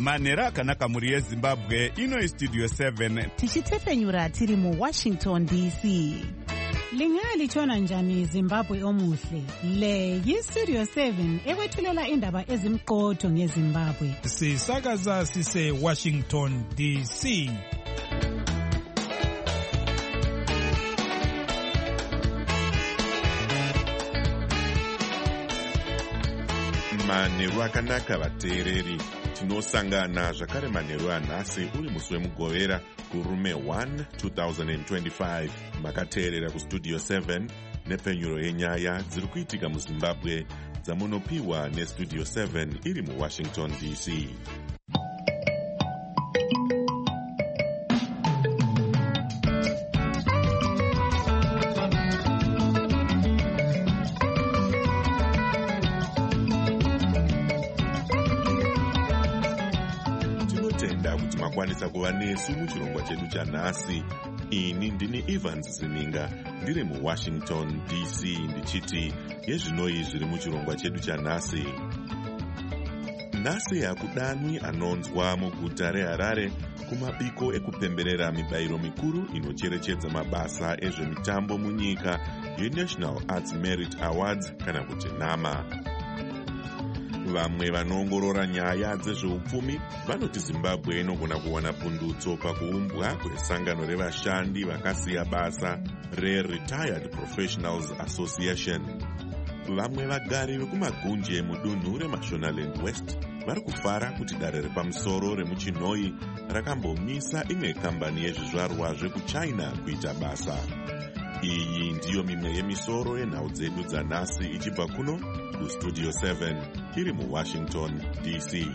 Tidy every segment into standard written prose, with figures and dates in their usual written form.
manhero akanaka mhuri yezimbabwe. Ino istudio 7 tichitefenyura tiri muWashington DC. Lingalitshona njani Zimbabwe omuhle? Le yiStudio 7 ekwethulela indaba ezimqotho ngeZimbabwe. Sisakaza sise Washington DC. Manheru akanaka vateereri, tinosangana zvakare manheru anhasi uri musi wemugovera kurume 1 2025. Makateerera kustudio 7 nepfenyuro yenyaya dziri kuitika muZimbabwe dzamunopiwa nestudio 7 iri muWashington DC. Makwanisa kuva nesu muchirongwa chedu chanhasi. Ini ndini Evans Zininga ndiri muWashington DC ndichiti yezvinoi zviri muchirongwa chedu chanhasi. Nhasi hakudanwi anonzwa muguta reHarare kumabiko ekupemberera mibayiro mikuru inocherechedza mabasa ezvemitambo munyika yeNational Arts Merit Awards kana kuti NAMA. Vamwe vanoongorora nyaya dzezveupfumi vanoti Zimbabwe inogona kuwana pundutso pakuumbwa kwesangano revashandi vakasiya basa reRetired Professionals Association. Vamwe vagari vekumagunje mudunhu reMashonaland West vari kufara kuti dare repamusoro remuChinoi rakambomisa imwe kambani yezvizvarwa zvekuChina kuita basa. Iyi ndiyo mimwe yemisoro yenhau dzedu dzanhasi ichibva kuno kustudio 7 iri muWashington DC.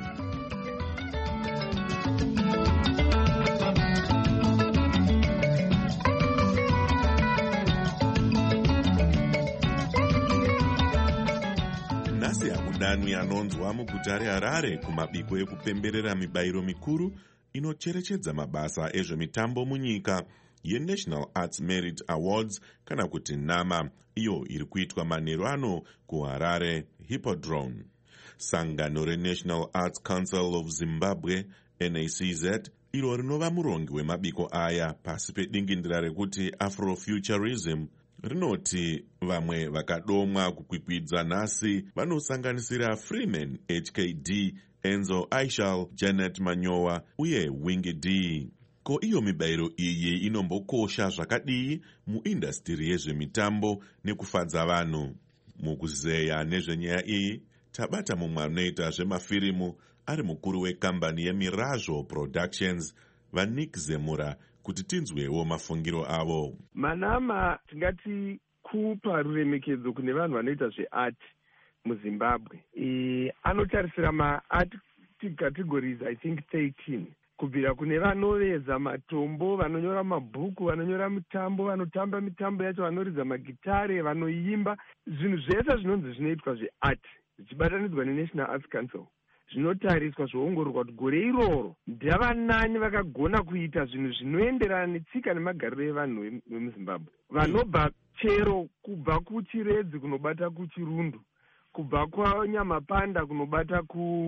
Nhasi hakudanwi anonzwa muguta reHarare kumabiko ekupemberera mibayiro mikuru inocherechedza mabasa ezvemitambo munyika yeNational Arts Merit Awards kana kuti NAMA, iyo iri kuitwa manheru ano kuHarare Hippodrome. Sangano reNational Arts Council of Zimbabwe NACZ iro rinova murongi wemabiko aya pasi pedingindira rekuti Afrofuturism rinoti vamwe vakadomwa kukwikwidza nhasi vanosanganisira Freeman HKD, Enzo Aishal, Janet Manyowa uye Wingy D. Ko iyo mibayiro iyi inombokosha zvakadii muindastiri yezvemitambo nekufadza vanhu? Mukuzeya nezvenyaya iyi tabata mumwe anoita zvemafirimu ari mukuru wekambani yeMirazo Productions, vaNick Zemura, kuti tinzwewo mafungiro avo. MANAMA tingati kupa ruremekedzo kune vanhu vanoita zveart muZimbabwe. Anotarisira maart categories I think 13. Kubvira kune vanoveza matombo, vanonyora mabhuku, vanonyora mitambo, vanotamba mitambo yacho, vanoridza magitare, vanoimba. Zvinhu zvese zvinonzi zvinoitwa zveart zvichibatanidzwa neNational Arts Council zvinotariswa zvoongororwa kuti gore iroro ndavanani vakagona kuita zvinhu zvinoenderana netsika nemagariro evanhu vemuZimbabwe. Vanobva chero kubva kuchiredzi kunobata kuchirundu, kubva kwanyamapanda kunobata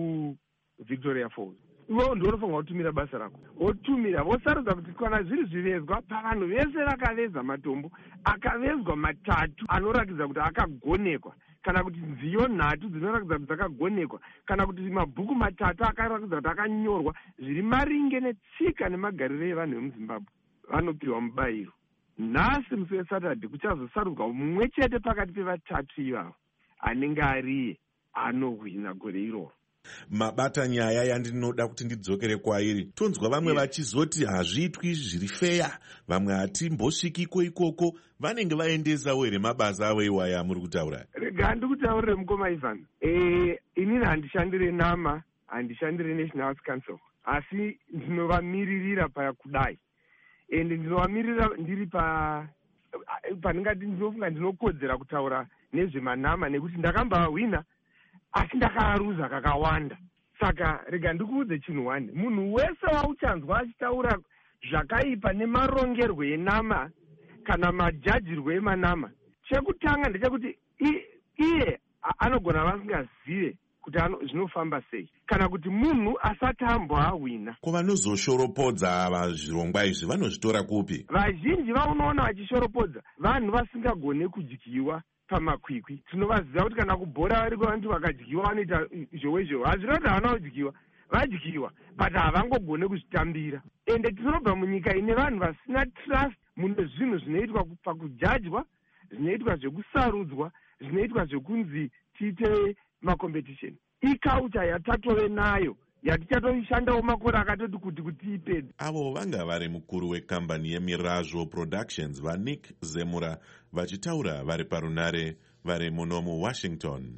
kuVictoria Falls. Ivo ndiwo unofanira kutumira basa rako. Wotumira, vosarudza kuti kana zviri zvivezwa pavanhu vese vakaveza matombo, akavezwa matatu anorakidza kuti akagonekwa, kana kuti nziyo nhatu dzinorakidza kuti dzakagonekwa, kana kuti mabhuku matatu akarakidza kuti akanyorwa zviri maringe netsika nemagariro evanhu vemuZimbabwe, vanopiwa mubayiro. Nhasi musi weSaturday kuchazosarudzwa mumwe chete pakati pevatatu ivavo anenge ariye anohwina gore iroro. Mabata nyaya yandinoda kuti ndidzokere kwairi. Tonzwa vamwe vachizoti hazviitwi zviri feya, vamwe hatimbosvikiko ikoko, vanenge vaendesawo here mabasa avo iwaya muri kutaura? Rega ndikutaurire mukoma Ivan. Inini handishandire NAMA, handishandire National Arts Council, asi ndinovamiririra pakudai. Ende ndinovamirira ndiri paningati ndinofunga ndinokodzera kutaura nezvemanama nekuti ndakambahwina asi ndakaruza kakawanda. Saka rega ndikuudze chinhu wani, munhu wese wauchanzwa achitaura zvakaipa nemarongerwo enama kana majajirwo emanama, chekutanga ndechekuti iye anogona vasingazive kuti zvinofamba sei kana kuti munhu asati amboawina. Ko vanozoshoropodza ava zvirongwa izvi vanozvitora kupi? Vazhinji vaunoona vachishoropodza vanhu vasingagone kudyiwa pamakwikwi. Tinovaziva kuti kana kubhora vari vantu vakadyiwa vanoita zhowezhowe. Hazvina kuti havana kudyiwa, vadyiwa but havangogone kuzvitambira. Ende tinobva munyika ine vanhu vasina trust mune zvinhu zvinoitwa pakujajwa, zvinoitwa zvekusarudzwa, zvinoitwa zvekunzi tiite makompetisheni. Iculture yatatove nayo yatichatoishandawo makore akatoti kuti ipedze. Avo vanga vari mukuru wekambani yeMirazvo Productions vaNick Zemura vachitaura vari parunare vari muno muWashington.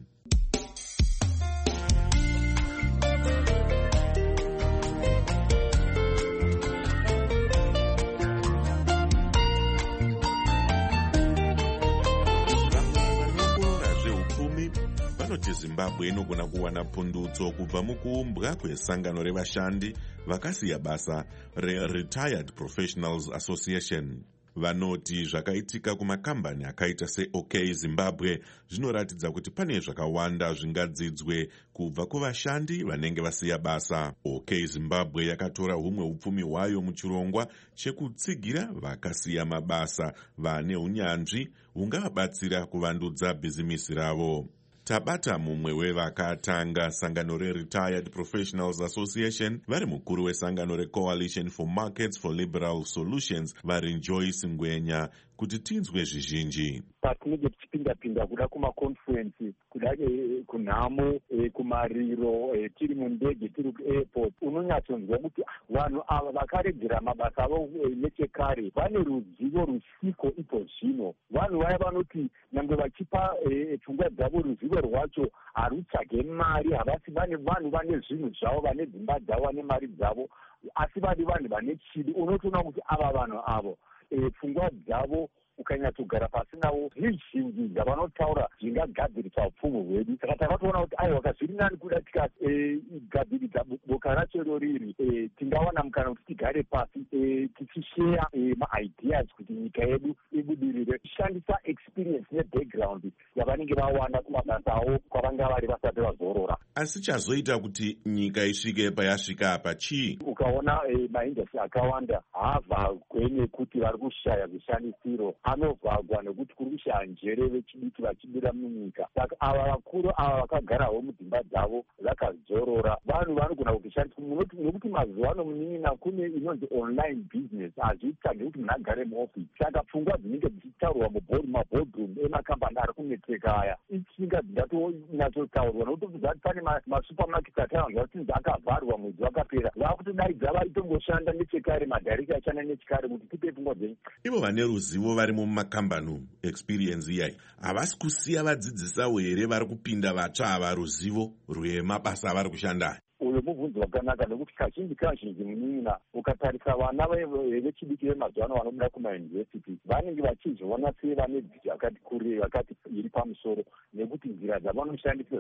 Vanoti Zimbabwe inogona kuwana pundutso kubva mukuumbwa kwesangano revashandi vakasiya basa reRetired Professionals Association. Vanoti zvakaitika kumakambani akaita seOK Zimbabwe zvinoratidza kuti pane zvakawanda zvingadzidzwe kubva kuvashandi vanenge vasiya basa. OK Zimbabwe yakatora humwe upfumi hwayo muchirongwa chekutsigira vakasiya mabasa vane unyanzvi hungavabatsira kuvandudza bhizimisi ravo. Tabata mumwe wevakatanga sangano reRetired Professionals Association vari mukuru wesangano reCoalition for Markets for Liberal Solutions vari Joyce Ngwenya kuti tinzwe zvizhinji. Patinenge tichipinda kuda kumaconference, kuda kunhamo, kumariro, tiri mundege, tiri kuairport, unonyatsonzwa kuti vanhu ava vakaregera mabasa avo nechekare vane ruzivo rusiko ipo zvino. Vanhu vaya vanoti nyangwe vachipa pfungwa dzavo ruzivo rwacho harutsvage mari, havasi vanhu vane zvinhu zvavo, vane dzimba dzavo, vane mari dzavo, asi vadi vanhu vane chidi. Unotoona kuti ava vanhu avo pfungwa dzavo ukanyatsogara pasi navo zvizhinji zvavanotaura zvingagadziriswa upfumi hwedu. Saka takatoona kuti aiwa kazviri nani kuda tikagadziridza boka racho roriri, tingawana mukana kuti tigare pasi tichisheya maideas kuti nyika yedu ibudirire, tichishandisa experience nebackground yavanenge vawana kumabasa avo kwavanga vari vasati vazorora. Asi chazoita kuti nyika isvike payasvika apa chii? Ukaona maindastri akawanda haavhagwe nekuti vari kushaya zvishandisiro, anovhagwa nekuti kuri kushaya njere vechidiki vachibira munyika. Saka ava vakuru ava vakagarawo mudzimba dzavo vakazorora, vanhu vanogona kutishandisa nekuti mazuva ano munin'ina kune inonzi online business, hazvitsvage kuti munhu agare muofisi. Saka pfungwa dzinenge dzichitaurwa mumabhodroom emakambani ari kuneteka aya ichinga dzingatonatsotaurwa, nokuti pane masupermarket ataanzwa kuti akavharwa mwedzi wakapera, vakutodaidza vaitongoshanda nechekare, madhaireka achanda nechekare kuti tipe pfungwa dzenyu. Ivo vane ruzivo varimo mumakambani, experience iyai, havasi kusiya vadzidzisawo here vari kupinda vatsva ava ruzivo rwemabasa avari kushanda? Uyo mubvunzo wakanaka, nekuti kazhinji munin'ina ukatarisa vana vechidiki vemazuva ano vanobuda kumayunivhesiti vanenge vachizviona sevane dzidzo yakati kurei, yakati iri pamusoro, nekuti nzira dzavanoshandisa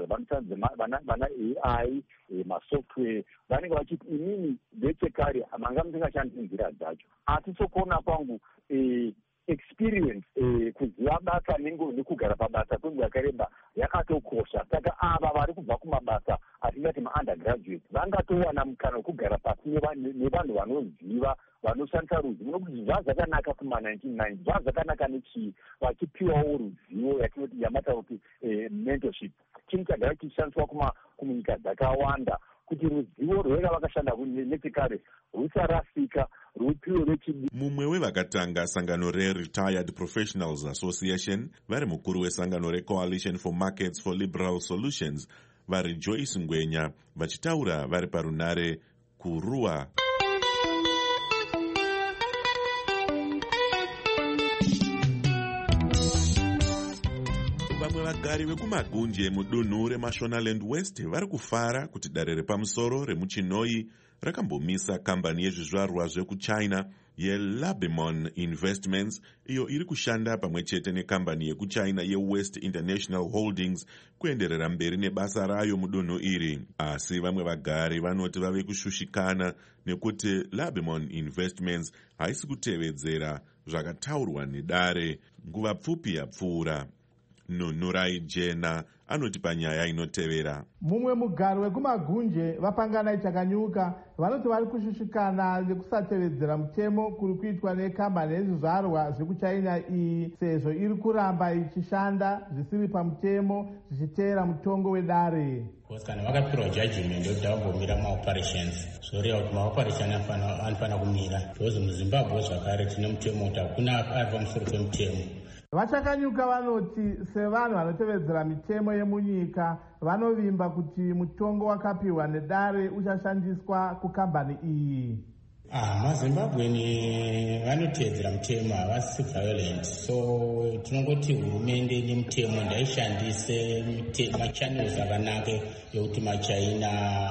vana AI, masoftware, vanenge vachiti inini ndechekare manga musingashandisi nzira dzacho. Asi sokuona kwangu experience, kuziva basa nekugara pabasa kwenguva yakareba yakatokosha. Saka ava vari kubva kumabasa atingati maundergraduate vangatowana mukana wekugara pasi nevanhu vanoziva, vanoshandisa ruzivo, nokuti zvazvakanaka kuma1990, zvazvakanaka nechii, vachipiwawo ruzivo yamataura kuti mentorship, chinhu chagara chichishandiswa kumunyika dzakawanda, kuti ruzivo rwega vakashanda nechekare rusarasika, rupiwe vechidiki. Mumwe wevakatanga sangano reRetired Professionals Association vari mukuru wesangano reCoalition for Markets for Liberal Solutions vari Joyce Ngwenya vachitaura vari parunare kuRUA. Vamwe vagari vekumagunje mudunhu reMashonaland West vari kufara kuti dare repamusoro remuChinoi rakambomisa kambani yezvizvarwa zvekuchina yeLabemon Investments, iyo iri kushanda pamwe chete nekambani yekuchina yeWest International Holdings kuenderera mberi nebasa rayo mudunhu iri. Asi vamwe vagari vanoti vave kushushikana nekuti Labemon Investments haisi kutevedzera zvakataurwa nedare nguva pfupi yapfuura. Nunurai Jena anoti panyaya inotevera. Mumwe mugari wekumagunje vapangana chakanyuka vanoti vari kushushikana nekusatevedzera mutemo kuri kuitwa nekambani yezvizvarwa zvekuchina iyi sezvo iri kuramba ichishanda zvisiri pamutemo zvichiteera mutongo wedare. Kana vakapirwa judgment yokuti vambomira maoperations zvoreva kuti maoperation anofanira kumira because muzimbabwe zvakare tine mutemo kuti hakuna ari pamusoro pemutemo. Vachakanyuka vanoti sevanhu vanotevedzera mitemo yemunyika vanovimba kuti mutongo wakapiwa nedare uchashandiswa kukambani iyi. MaZimbabweni vanotevedzera mutemo, havasi violent, so tinongoti hurumende nemutemo ndaishandise machannels akanaka yokuti machaina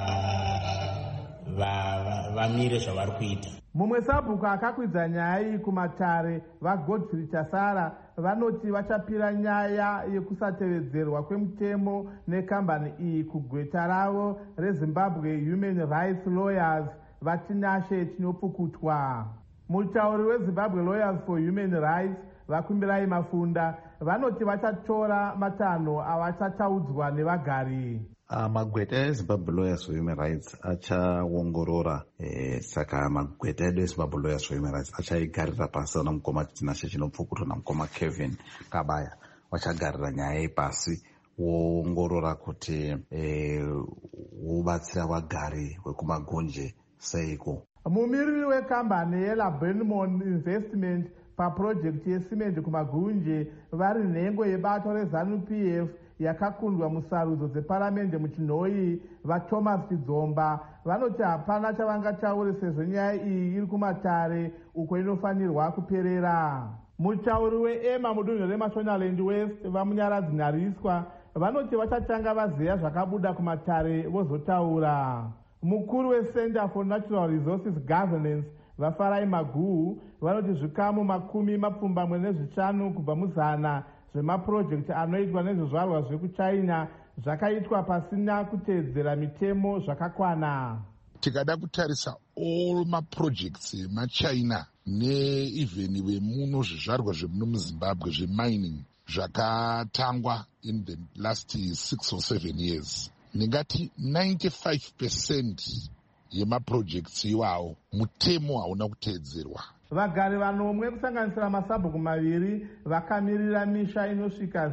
vamire zvavari kuita. Mumwe sabhuku akakwidza nyaya iyi kumatare vaGodfrey Chasara vanoti vachapira nyaya yekusatevedzerwa kwemutemo nekambani iyi kugweta ravo reZimbabwe Human Rights Lawyers vatinashe chinopukutwa. Mutauri weZimbabwe Lawyers for Human Rights Vakumbirai Mafunda vanoti vachatora matanho avachataudzwa nevagari. Magweta eZimbabwe Lawyers for Human Rights achaongorora saka magweta edu eZimbabwe Lawyers for Human Rights achaigarira pasi na mukoma Tinashe chinopfukutwa namukoma Kevin Kabaya vachagarira nyaya iyi pasi woongorora kuti wobatsira vagari vekumagunje seiko. Mumiriri wekambani yeLabenmon Investment paprojekti yesimende kumagunje vari nhengo yebato reZANU-PF yakakundwa musarudzo dzeparamende muchinhoi vaThomas Chidzomba vanoti hapana chavangataure sezvo nyaya iyi iri kumatare uko inofanirwa kuperera. Mutauri weEMA mudunhu reMashonaland West vamunyaradzi Nyariswa vanoti vachatanga vaziva zvakabuda kumatare vozotaura. Mukuru weCenter for Natural Resources Governance vaFarai Maguhu vanoti zvikamu 25 kubva muzana zvemapurojekti anoitwa nezvizvarwa zvekuchina zvakaitwa pasina kuteedzera mitemo zvakakwana. Tikada kutarisa all maprojects emachina neevheni vemuno zvizvarwa zvemuno muZimbabwe zvemining zvakatangwa in the last 6 or 7 years, ndingati 95% yemaprojects iwawo mutemo hauna kuteedzerwa. Vagari vanomwe kusanganisira masabhuku maviri vakamirira misha inosvika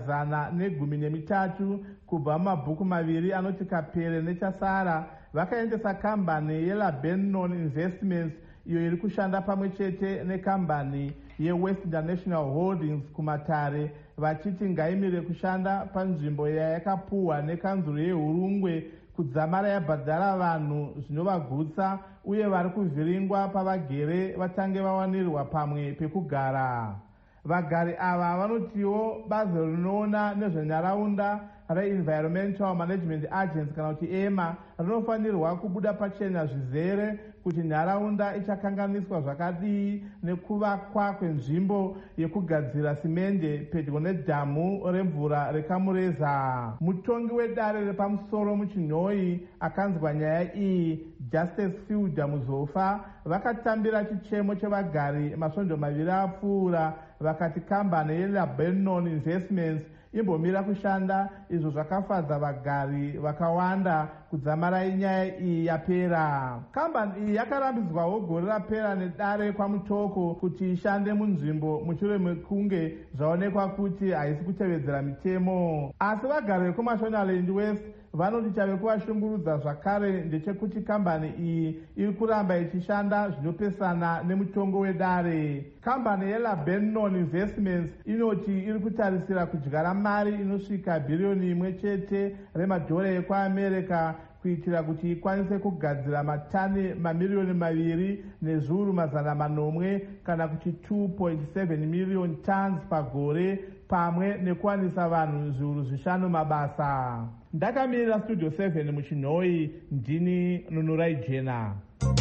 113 kubva mumabhuku maviri anoti Kapere neChasara vakaendesa kambani yeLabenmon Investments iyo iri kushanda pamwe chete nekambani yeWest International Holdings kumatare vachiti ngaimire kushanda panzvimbo yayakapuhwa nekanzuro yeHurungwe kudzamara yabhadhara vanhu zvinovagutsa uye vari kuvhiringwa pavagere vatange vawanirwa pamwe pekugara. Vagari ava vanotiwo bazi rinoona nezvenharaunda reEnvironmental Management Agency kana kuti EMA rinofanirwa kubuda pachena zvizere kuti nharaunda ichakanganiswa zvakadii nekuvakwa kwenzvimbo yekugadzira simende pedyo nedhamu remvura reKamureza. Mutongi wedare repamusoro muchinhoi akanzwa nyaya iyi Justice Fielder Muzofa vakatambira chichemo chevagari masvondo maviri apfuura vakati kambani yeLabenmon Investments imbomira kushanda izvo zvakafadza vagari vakawanda kudzamara nyaya iyi yapera. Kambani iyi yakarambidzwawo gore rapera nedare kwamutoko kuti ishande munzvimbo mushure mekunge zvaonekwa kuti haisi kutevedzera mitemo. Asi vagari vekuMashonaland West vanoti chave kuvashungurudza zvakare ndechekuti kambani iyi iri kuramba ichishanda zvinopesana nemutongo wedare. Kambani yeLabenmon Investments inoti iri kutarisira kudyara mari inosvika bhiriyoni 1 chete remadhora ekuAmerica kuitira kuti ikwanise kugadzira matani mamiliyoni 2,400 kana kuti 2.7 million tons pagore pamwe nekuwanisa vanhu zviuru 5 mabasa. Ndakamirira Studio 7 muchinhoi, ndini Nunurai Jena.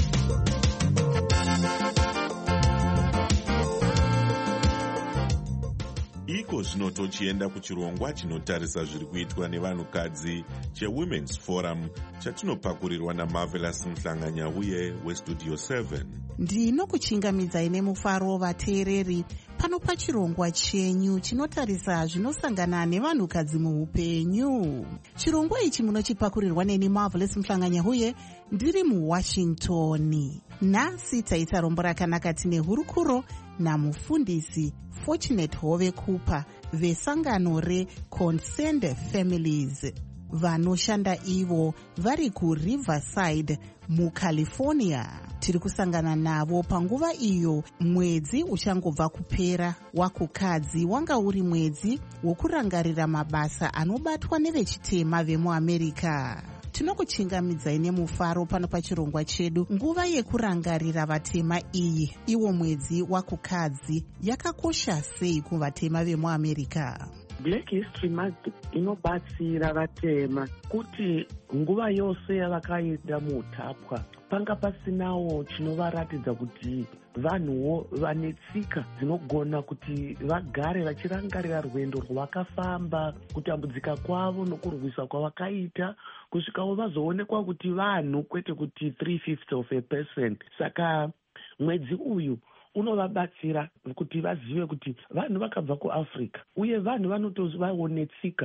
Iko zvino tochienda kuchirongwa chinotarisa zviri kuitwa nevanhukadzi cheWomen's Forum chatinopakurirwa naMarvelous Mhlanganyauye weStudio 7. Ndinokuchingamidzai nemufaro vateereri pano pachirongwa chenyu chinotarisa zvinosangana nevanhukadzi muupenyu. Chirongwa ichi munochipakurirwa neni Marvelous Mhlanganya ndiri muWashington. Nhasi taita rombo rakanaka tine hurukuro namufundisi Fortunate Hove Cooper vesangano reConcerned Families vanoshanda ivo vari kuRiverside muCalifornia. Tiri kusangana navo panguva iyo mwedzi uchangobva kupera wakukadzi wanga uri mwedzi wokurangarira mabasa anobatwa nevechitema vemuAmerica. Tinokuchingamidzai nemufaro pano pachirongwa chedu. Nguva yekurangarira vatema iyi, iwo mwedzi wakukadzi, yakakosha sei kuvatema vemuAmerica? Black History Month inobatsira vatema kuti nguva yose yavakaenda muutapwa panga pasinawo chinovaratidza kuti vanhuwo vane tsika dzinogona kuti vagare vachirangarira rwendo rwavakafamba, kutambudzika kwavo nokurwisa kwavakaita, kusvikawo vazoonekwa kuti vanhu kwete kuti 3/5 of a person. Saka mwedzi uyu unovabatsira kuti vazive kuti vanhu vakabva kuAfrica uye vanhu vanotovaone tsika,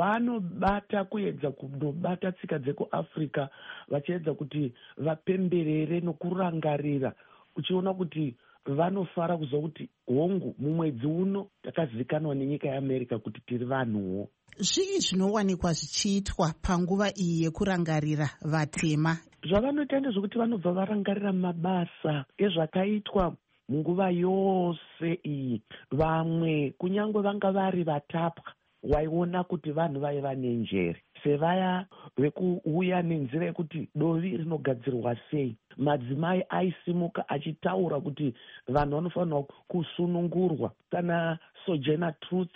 vanobata kuedza kunobata tsika dzekuAfrica vachiedza kuti vapemberere nokurangarira, uchiona kuti vanofara kuziva kuti hongu mumwedzi uno takazivikanwa nenyika yeAmerica kuti tiri vanhuwo. Zvii zvinowanikwa zvichiitwa panguva iyi yekurangarira vatema? Zvavanoita ndezvokuti vanobva varangarira mabasa ezvakaitwa munguva yose iyi. Vamwe kunyange vanga vari vatapwa waiona kuti vanhu vaiva nenjere, sevaya vekuuya nenzira yekuti dovi rinogadzirwa sei. Madzimai aisimuka achitaura kuti vanhu vanofanirwa kusunungurwa. Kana Sojourner Truth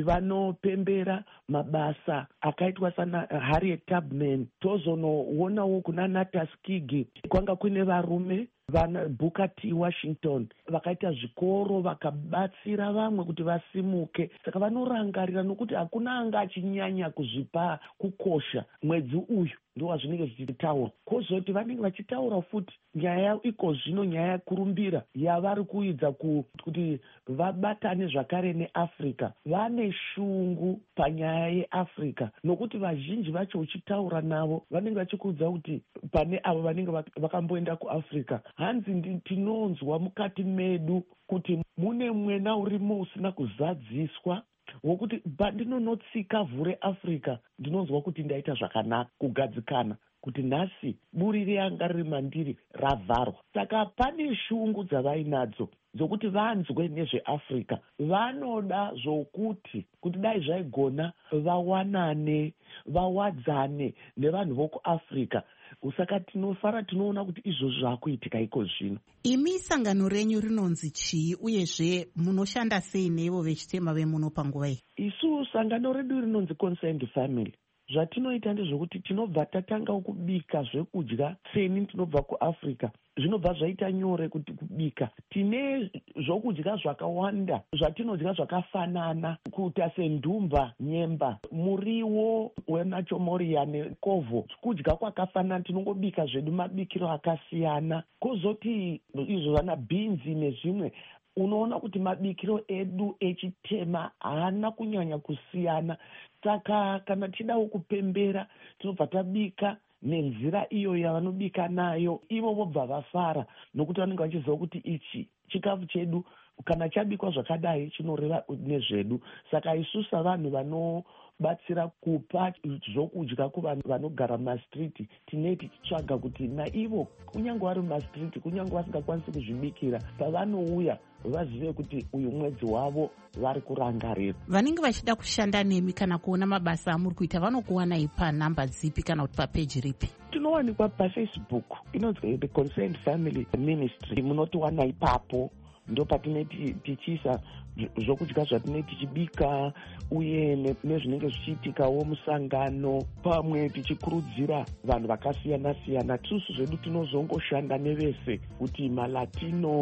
vanopembera mabasa akaitwa sana Harriet Tubman. Tozonoonawo kuna Natas Kigi kwanga kune varume vana Booker T. Washington vakaita zvikoro vakabatsira vamwe kuti vasimuke. Saka vanorangarira nokuti hakuna anga achinyanya kuzvipa kukosha. Mwedzi uyu ndo wazvinenge zvichitaura. Kozoti vanenge vachitaura futi nyaya iko zvino, nyaya kurumbira yavari kuidza kuti vabatane zvakare neAfrica. Vane shungu panyaya yeAfrica nokuti vazhinji vacho uchitaura navo vanenge vachikuudza kuti pane avo vanenge vakamboenda kuAfrica, hanzi tinonzwa mukati medu kuti mune mwena urimo usina kuzadziswa wokuti pandinonotsika vhu reAfrica ndinonzwa kuti ndaita zvakanaka kugadzikana kuti nhasi buri reanga riri mandiri ravharwa. Saka pane shungu dzavainadzo dzokuti vanzwe nezveAfrica. Vanoda zvokuti dai zvaigona vawanane, vawadzane nevanhu vokuAfrica. Saka tinofara tinoona kuti izvozvo zvaakuitika iko zvino. Imi sangano renyu rinonzi chii uyezve munoshanda sei nevo vechitema vemuno panguva iyi? Isu sangano redu rinonzi Concerned Family. Zvatinoita ndezvokuti tinobva tatanga kubika zvekudya seni tinobva kuAfrica. Zvinobva zvaita nyore kuti kubika. Tine zvokudya zvakawanda zvatinodya zvakafanana kuita sendumba, nyemba, muriwo wenachomoria nekovho. Kudya kwakafanana, tinongobika zvedu mabikiro akasiyana. Kozoti izvo vana beans nezvimwe, unoona kuti mabikiro edu echitema haana kunyanya kusiyana. Saka kana tidawo kupembera tinobva tabika nenzira iyo yavanobika nayo. Ivo vobva vafara nokuti vanenge vachiziva kuti ichi chikafu chedu kana chabikwa zvakadai chinoreva nezvedu. Saka isusu savanhu vanobatsira kupa zvokudya kuvanhu vanogara mumastriti, tineti tichitsvaga kuti naivo kunyange vari mumastriti, kunyange vasingakwanisi kuzvibikira, pavanouya vazive kuti uyu mwedzi wavo vari kurangarira. Vanenge vachida kushanda nemi kana kuona mabasa amuri kuita vanokuwanai panhamba dzipi kana kuti papeji ripi? Tinowanikwa paFacebook inonzi The Concerned Family Ministry. Munotiwana ipapo, ndo patineti tichiisa zvokudya zvatinenge tichibika uye nezvinenge zvichiitikawo musangano, pamwe tichikurudzira vanhu vakasiyana siyana. Tisu zvedu tinozongoshanda nevese kuti maLatino,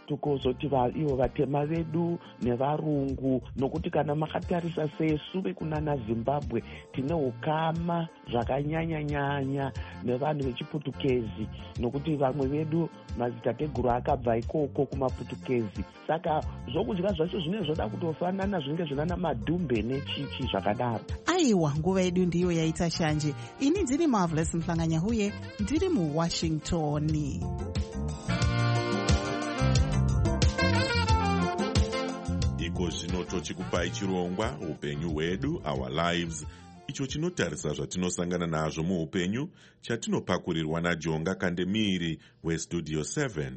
tukuzoti ivo vatema vedu nevarungu, nokuti kana makatarisa sesu kunana Zimbabwe tine ukama zvakanyanya-nyanya nevanhu vechiputukezi, nokuti vamwe vedu madzitateguru akabva ikoko kumaputukezi. Saka zvokudya zvacho zvine zvoda kutofanana, zvinenge zvinana madhumbe nechichi zvakadaro. Aiwa, nguva yedu ndiyo yaita shanje. Ini ndiri Marvelous Mhlanganya-Huye, ndiri muWashington. Iko zvino tochikupai chirongwa upenyu hwedu, our lives, icho chinotarisa zvatinosangana nazvo muupenyu, chatinopakurirwa naJonga Kandemiri weStudio 7.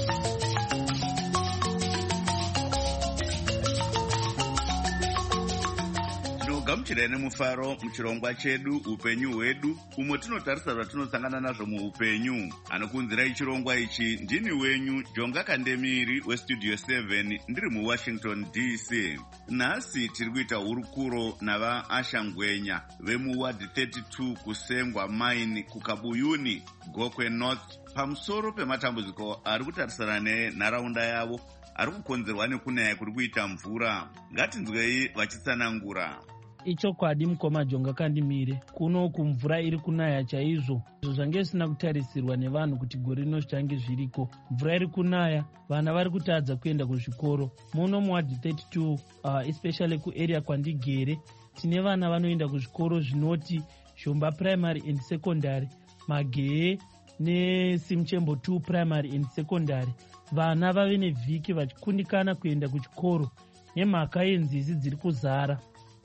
gamuchirai nemufaro muchirongwa chedu upenyu hwedu, umwe tinotarisa zvatinosangana nazvo muupenyu. Anokunzirai chirongwa ichi ndini wenyu Jonga Kandemiri weStudio 7, ndiri muWashington DC. Nhasi tiri kuita hurukuro navaAsha Ngwenya vemuward 32 kusengwa mine kukabuyuni Gokwe North pamusoro pematambudziko ari kutarisana nenharaunda yavo ari kukonzerwa nekunaya kuri kuita mvura. Ngatinzwei vachitsanangura. Ichokwadi mukoma Jonga Kandemiri, kunoku mvura iri kunaya chaizvo. Zvange zvisina kutarisirwa nevanhu kuti gore rino zvichange zviriko. Mvura iri kunaya, vana vari kutadza kuenda kuzvikoro. Muno muward 32 especially kuarea kwandigere, tine vana vanoenda kuzvikoro zvinoti Zhomba Primary and Secondary, Mageye neSimchembo 2 Primary and Secondary. Vana vave nevhiki vachikundikana kuenda kuchikoro nemhaka yenzizi dziri kuzara.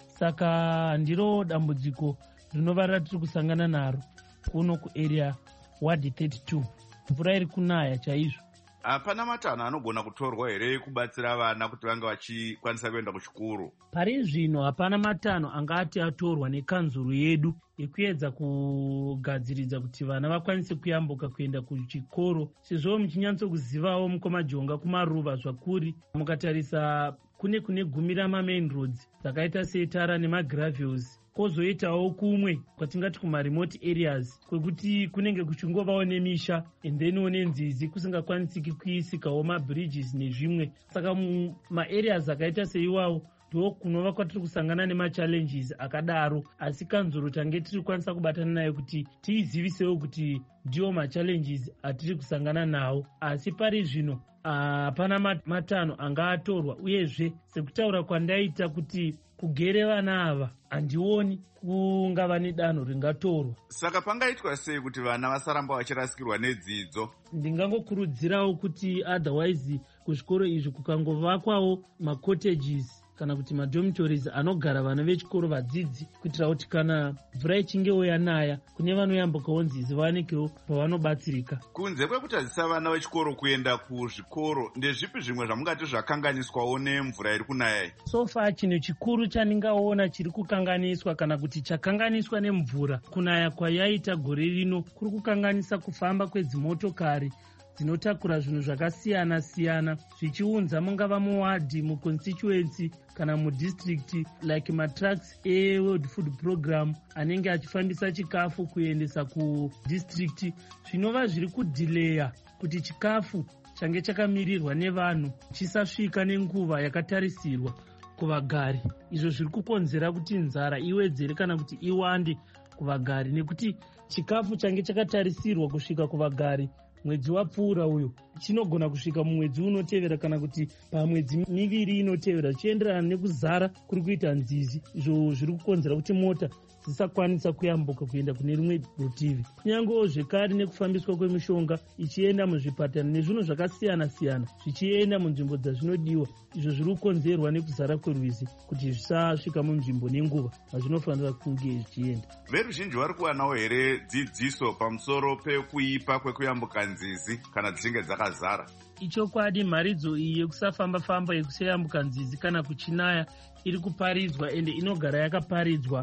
Saka ndiro dambudziko rinova ratiri kusangana naro kuno kuarea ward 32. Mvura iri kunaya chaizvo. Hapana matanho anogona kutorwa here kubatsira vana kuti vange vachikwanisa kuenda kuchikoro? Pari zvino hapana matanho angati atorwa nekanzuru yedu ekuedza kugadziridza kuti vana vakwanise kuyambuka kuenda kuchikoro. Sezvo muchinyatsokuzivawo mukoma Jonga kumaruva zvakuri, mukatarisa kune gumi ramain roads dzakaita seTara nemagravels, kozoitawo kumwe kwatingati kumaremote areas kwekuti kunenge kuchingovawo nemisha and then nenzizi kusingakwanisiki kuisikawo mabridges nezvimwe. Saka maareas akaita seiwawo ndo kunova kwatiri kusangana nemachallenges akadaro, asi kanzuro tange tiri kwanisa kubatana nayo kuti tiizivisewo kuti ndiwo machallenges atiri kusangana nawo. Asi pari zvino hapana matanho anga atorwa, uyezve sekutaura kwandaita kuti kugere vana ava handioni kungava nedanho ringatorwa. Saka pangaitwa sei kuti vana vasaramba vachirasikirwa nedzidzo? Ndingangokurudzirawo kuti otherwise kuzvikoro izvi kukangovakwawo macottages kana kuti madormitories anogara vana vechikoro vadzidzi, kuitira kuti kana mvura ichingewo yanaya kune vanoyambukawo nzizi vawanekewo pavanobatsirika. Kunze kwekutadzisa vana vechikoro kuenda kuzvikoro, ndezvipi zvimwe zvamungati zvakanganiswawo nemvura iri kunaya? Sofa chinhu chikuru chandingaona chiri kukanganiswa kana kuti chakanganiswa nemvura kunaya kwayaita gore rino kuri kukanganisa kufamba kwedzimotokari dzinotakura zvinhu zvakasiyana-siyana zvichiunza mungava muwadhi, muconstituency kana mudistrict, like matrucks eWorld Food Program anenge achifambisa chikafu kuendesa kudistrict. Zvinova zviri kudhileya kuti chikafu change chakamirirwa nevanhu chisasvika nenguva yakatarisirwa kuvagari. Izvo zviri kukonzera kuti nzara iwedzere kana kuti iwande kuvagari, nekuti chikafu change chakatarisirwa kusvika kuvagari mwedzi wapfuura uyo chinogona kusvika mumwedzi unotevera kana kuti pamwedzi miviri inotevera, zvichienderana nekuzara kuri kuita nzizi. Izvo zviri kukonzera kuti mota dzisakwanisa kuyambuka kuenda kune rimwe rutivi. Kunyangewo zvekare nekufambiswa kwemishonga ichienda muzvipatara nezvinhu zvakasiyana-siyana zvichienda munzvimbo dzazvinodiwa. Izvo zviri kukonzerwa nekuzara kwerwizi kuti zvisasvika munzvimbo nenguva mazvinofanira kunge zvichienda. Veruzhinji vari kuwanawo here dzidziso pamusoro pekuipa kwekuyambuka nzizi kana dzichinge dzakazara? Ichokwadi mharidzo iyi yekusafamba-famba yekusayambuka nzizi kana kuchinaya iri kuparidzwa ende inogara yakaparidzwa,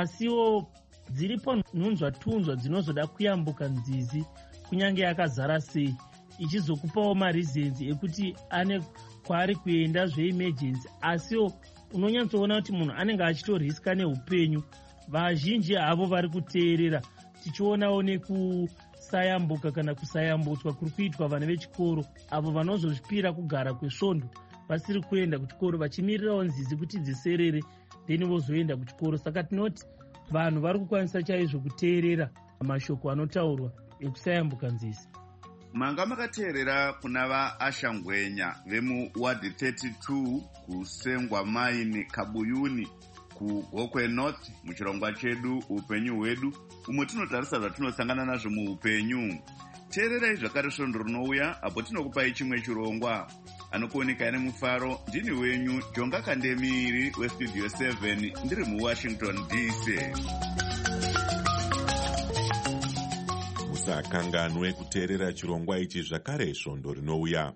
asiwo dziripo nhunzva-tunzva dzinozoda kuyambuka nzizi kunyange yakazara sei, ichizokupawo mareasons ekuti ane kwaari kuenda zveemergency, asiwo unonyatsoona kuti munhu anenge achitoriska neupenyu. Vazhinji havo vari kuteerera, tichionawo kusayambuka kana kusayambutswa kuri kuitwa vana vechikoro avo vanozozvipira kugara kwesvondo vasiri kuenda kuchikoro vachimirirawo nzizi kuti dziserere then vozoenda kuchikoro. Saka tinoti vanhu vari kukwanisa chaizvo kuteerera mashoko anotaurwa ekusayambuka nzizi. Manga makateerera kuna vaashangwenya vemuwadhi 32 kusengwa maini kabuyuni kuGokwe North muchirongwa chedu upenyu hwedu, umwe tinotarisa zvatinosangana nazvo muupenyu. Teererai zvakare svondo rinouya apo tinokupai chimwe chirongwa. Anokuoneka nemufaro ndini wenyu Jonga Kandemiri westudio 7 ndiri muWashington DC. Musakanganwe kuteerera chirongwa ichi zvakare svondo rinouya.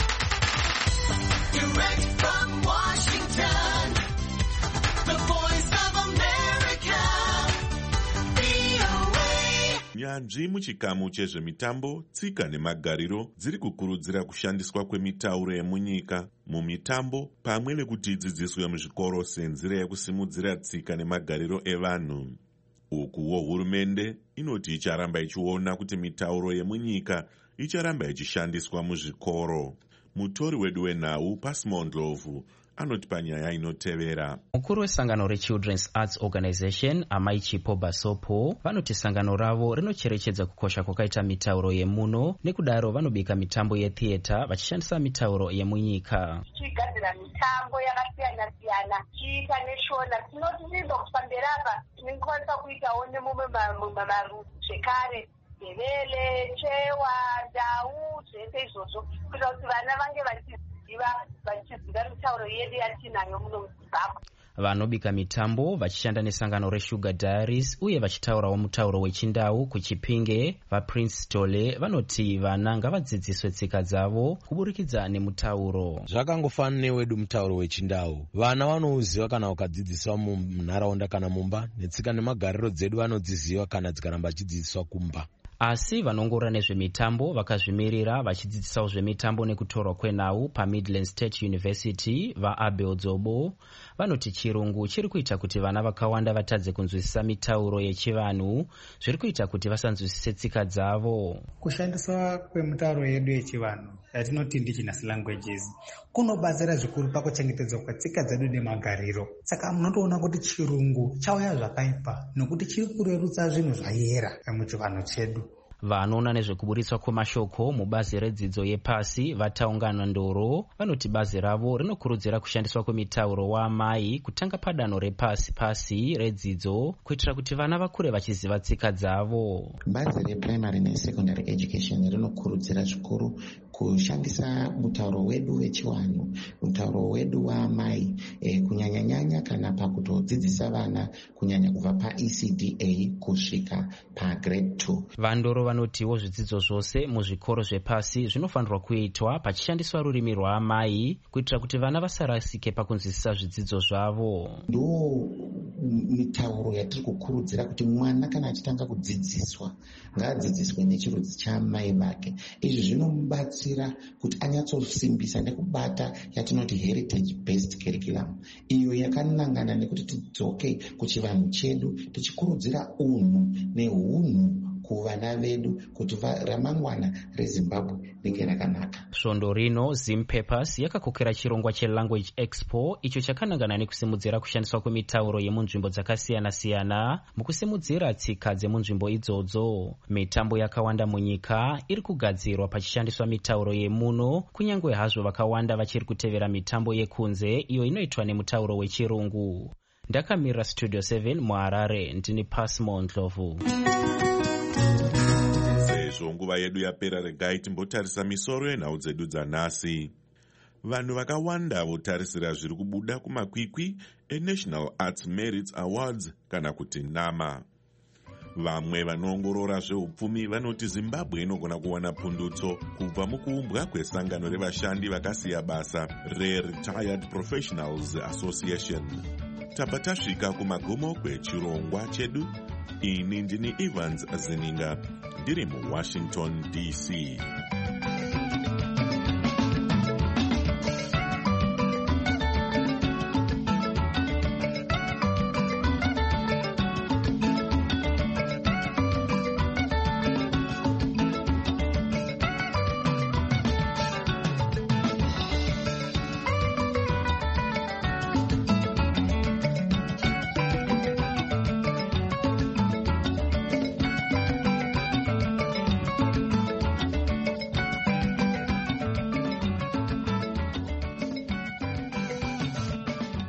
Nyanzvi muchikamu chezvemitambo, tsika nemagariro dziri kukurudzira kushandiswa kwemitauro yemunyika mumitambo pamwe nekuti idzidziswe muzvikoro senzira yekusimudzira tsika nemagariro evanhu. Ukuwo hurumende inoti icharamba ichiona kuti mitauro yemunyika icharamba ichishandiswa muzvikoro. Mutori wedu wenhau Pasimon Ndlovu anoti panyaya inotevera. Mukuru wesangano reChildren's Arts Organization Amai Chipo Basopo vanoti sangano ravo rinocherechedza kukosha kwakaita mitauro yemuno, nekudaro vanobika mitambo yetheatre vachishandisa mitauro yemunyika. Tichigadzira mitambo yakasiyana siyana chiita neshona tinoti tizokufambira apa tinokwanisa kuitawo nemumwe marudzi zvekare devele chewa ndau zvese izvozvo kuitira kuti vana vange vachiziva mitauro yedu yatinayo muno muZimbabwe. Vanobika mitambo vachishanda nesangano reSugar Diaries uye vachitaurawo mutauro wechindau kuChipinge, vaPrince Tole vanoti vana ngavadzidziswe tsika dzavo kuburikidza nemutauro. Zvakangofana newedu mutauro wechindau. Vana vanouziva kana ukadzidziswa munharaunda kana mumba, netsika nemagariro dzedu vanodziziva kana dzikaramba chidzidziswa kumba. Asi vanongorora nezvemitambo vakazvimirira vachidzidzisawo zvemitambo nekutorwa kwenhau paMidland State University vaAbel Dzobo vanoti chirungu chiri kuita kuti vana vakawanda vatadze kunzwisisa mitauro yechivanhu, zviri kuita kuti vasanzwisise tsika dzavo. Kushandiswa kwemitauro yedu yechivanhu yatinoti indigenous languages kunobatsira zvikuru pakuchengetedzwa kwetsika dzedu nemagariro. Saka munotoona kuti chirungu chauya zvakaipa nokuti chiri kurerutsa zvinhu zvayera muchivanhu chedu. Vanoona nezvekuburitswa kwemashoko mubazi redzidzo yepasi vataungana ndoro vanoti bazi ravo rinokurudzira kushandiswa kwemitauro waamai kutanga padanho repasi-pasi redzidzo kuitira kuti vana vakure vachiziva tsika dzavo. Bazi reprimary nesecondary education rinokurudzira zvikuru kushandisa mutauro wedu wechivanhu, mutauro wedu waamai kunyanya-nyanya kana pakutodzidzisa vana kunyanya kubva paECDA kusvika pagrade 2. Vandoro vanotiwo zvidzidzo zvose muzvikoro zvepasi zvinofanirwa kuitwa pachishandiswa rurimi rwaamai kuitira kuti vana vasarasike pakunzwisisa zvidzidzo zvavo. Ndo mitauro yatiri kukurudzira kuti mwana kana achitanga kudzidziswa ngaadzidziswe nechirudzi chaamai vake. Izvi zvinomubatsira kuti anyatsosimbisa nekubata yatinoti heritage based curriculum, iyo yakanangana nekuti tidzoke kuchivanhu chedu tichikurudzira unhu nehunhu kuvana vedu kuti ramangwana reZimbabwe ringe rakanaka. Svondo rino Zimpapers yakakokera chirongwa cheLanguage Expo icho chakanangana nekusimudzira kushandiswa kwemitauro yemunzvimbo dzakasiyana-siyana mukusimudzira tsika dzemunzvimbo idzodzo. Mitambo yakawanda munyika iri kugadzirwa pachishandiswa mitauro yemuno, kunyange hazvo vakawanda vachiri kutevera mitambo yekunze iyo inoitwa nemutauro wechirungu. Ndakamirira Studio 7 muHarare, ndini Pasimon Ndlovu. Sezvo nguva yedu yapera, regai timbotarisa misoro yenhau dzedu dzanhasi. Vanhu vakawanda votarisira zviri kubuda kumakwikwi eNational Arts Merit Awards kana kuti NAMA. Vamwe vanoongorora zveupfumi vanoti Zimbabwe inogona kuwana pundutso kubva mukuumbwa kwesangano revashandi vakasiya basa reRetired Professionals Association. Tabva tasvika kumagumo kwechirongwa chedu. Ini ndini Evans Zininga ndiri muWashington DC.